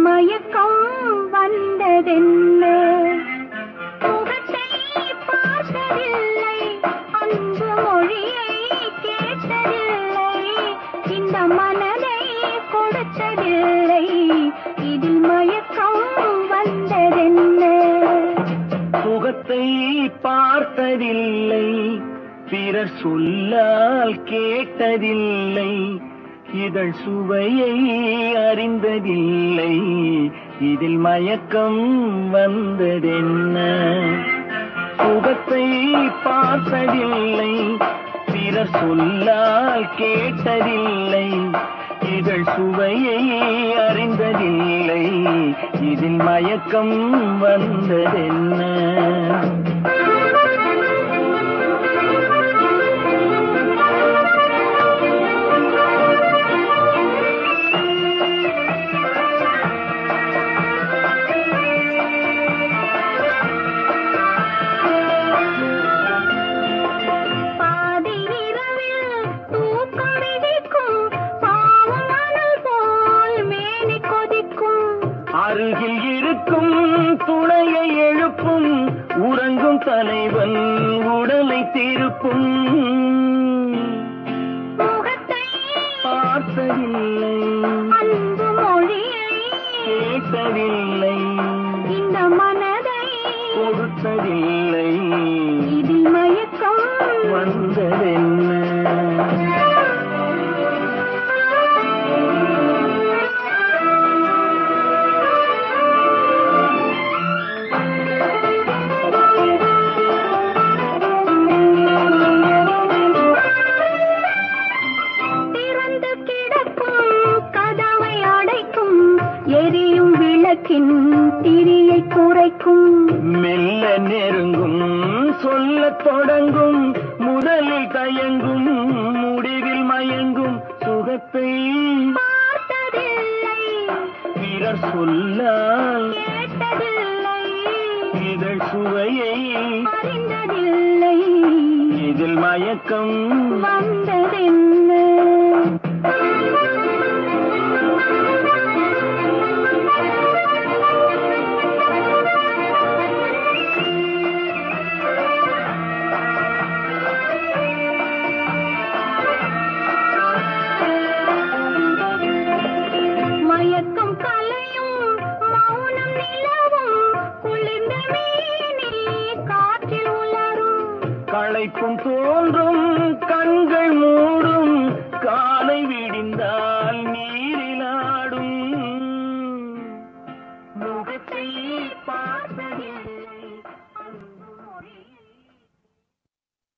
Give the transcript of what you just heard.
மயக்கம் வந்ததென்ன? முகத்தை பார்த்ததில்லை, அன்பு மொழியை கேட்டதில்லை, இந்த மனதை கொடுத்ததில்லை, இதில் மயக்கம் வந்ததென்ன? முகத்தை பார்த்ததில்லை, பிறர் சொல்லால் கேட்டதில்லை, இதழ் சுவையை அறிந்ததில்லை, இதில் மயக்கம் வந்ததென்ன? முகத்தை பார்த்ததில்லை, பிறர் சொல்லால் கேட்டதில்லை, இதழ் சுவையை அறிந்ததில்லை, இதில் மயக்கம் வந்ததென்ன? அருகில் இருக்கும் துணையை எழுப்பும், உறங்கும் தலைவன் உடலை திருப்பும். முகத்தை பார்த்ததில்லை, அன்பு மொழியை கேட்டதில்லை, இந்த மனதை கொடுத்ததில்லை, இதில் மயக்கம் வந்ததென்ன? எரியும் விளக்கின் திரியை குறைக்கும், மெல்ல நெருங்கும், சொல்லத் தொடங்கும், முதலில் தயங்கும், முடிவில் மயங்கும், சுகத்தை பார்த்ததில்லை, பிறர் சொல்லால் கேட்டதில்லை, இதழ் சுவையை அறிந்ததில்லை, இதில் மயக்கம் வந்ததென்ன? மயக்கம் கலையும், மௌனம் நிலவும், குளிர்ந்த மேனி காற்றில் உலரும், களைப்பும் தோன்றும், கண்கள் மூடும்,